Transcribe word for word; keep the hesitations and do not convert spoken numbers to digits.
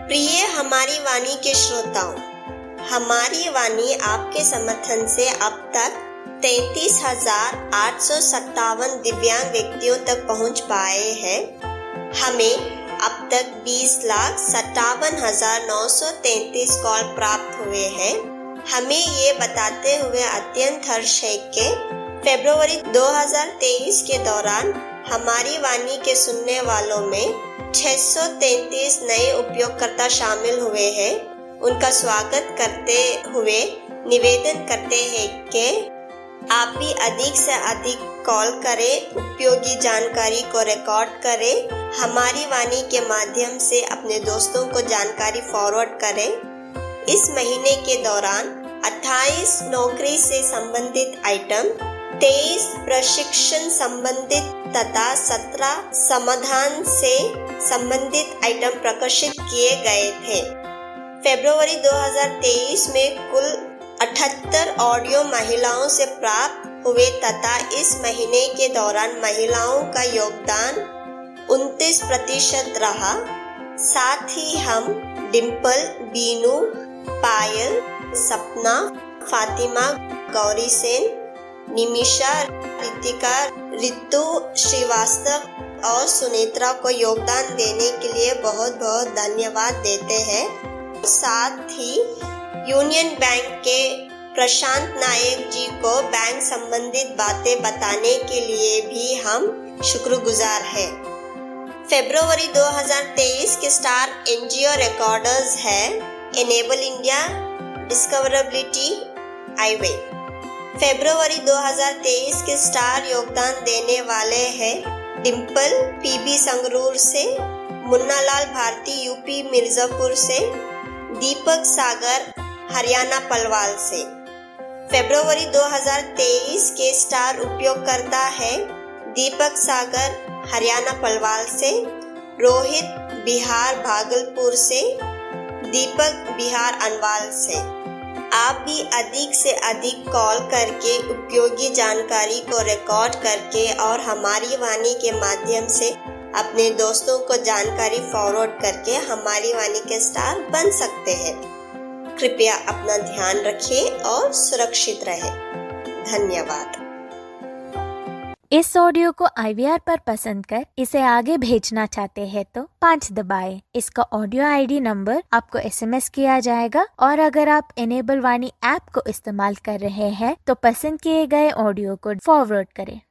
प्रिय हमारी वाणी के श्रोताओं, हमारी वाणी आपके समर्थन से अब तक तैतीस हजार आठ सौ सत्तावन दिव्यांग व्यक्तियों तक पहुंच पाए हैं। हमें अब तक बीस लाख सत्तावन हजार नौ सौ तैतीस कॉल प्राप्त हुए हैं। हमें ये बताते हुए अत्यंत हर्ष है कि फरवरी दो हज़ार तेईस के दौरान हमारी वाणी के सुनने वालों में छह सौ तैतीस नए उपयोगकर्ता शामिल हुए हैं। उनका स्वागत करते हुए निवेदन करते हैं कि आप भी अधिक से अधिक कॉल करें, उपयोगी जानकारी को रिकॉर्ड करें, हमारी वाणी के माध्यम से अपने दोस्तों को जानकारी फॉरवर्ड करें। इस महीने के दौरान अट्ठाईस नौकरी से संबंधित आइटम, तेईस प्रशिक्षण संबंधित तथा सत्रह समाधान से संबंधित आइटम प्रकाशित किए गए थे। फरवरी दो हज़ार तेईस में कुल अठहत्तर ऑडियो महिलाओं से प्राप्त हुए तथा इस महीने के दौरान महिलाओं का योगदान उनतीस प्रतिशत रहा। साथ ही हम डिम्पल, बीनू, पायल, सपना, फातिमा, गौरी सेन, निमिषा, रितिका, रितु श्रीवास्तव और सुनेत्रा को योगदान देने के लिए बहुत बहुत धन्यवाद देते हैं। साथ ही यूनियन बैंक के प्रशांत नायक जी को बैंक संबंधित बातें बताने के लिए भी हम शुक्रगुजार हैं। फरवरी दो हज़ार तेईस के स्टार एनजीओ रिकॉर्डर्स है एनेबल इंडिया डिस्कवरेबिलिटी हाईवे। फरवरी दो हज़ार तेईस के स्टार योगदान देने वाले हैं डिम्पल पीबी संगरूर से, मुन्नालाल भारती यूपी मिर्जापुर से, दीपक सागर हरियाणा पलवाल से। फरवरी दो हज़ार तेईस के स्टार उपयोगकर्ता है दीपक सागर हरियाणा पलवाल से, रोहित बिहार भागलपुर से, दीपक बिहार अनवाल से। आप भी अधिक से अधिक कॉल करके उपयोगी जानकारी को रिकॉर्ड करके और हमारी वाणी के माध्यम से अपने दोस्तों को जानकारी फॉरवर्ड करके हमारी वाणी के स्टार बन सकते हैं। कृपया अपना ध्यान रखें और सुरक्षित रहें। धन्यवाद। इस ऑडियो को आई वी आर पर पसंद कर इसे आगे भेजना चाहते हैं तो पाँच दबाएं। इसका ऑडियो आईडी नंबर आपको एसएमएस किया जाएगा और अगर आप एनेबल वाणी ऐप को इस्तेमाल कर रहे हैं तो पसंद किए गए ऑडियो को फॉरवर्ड करें।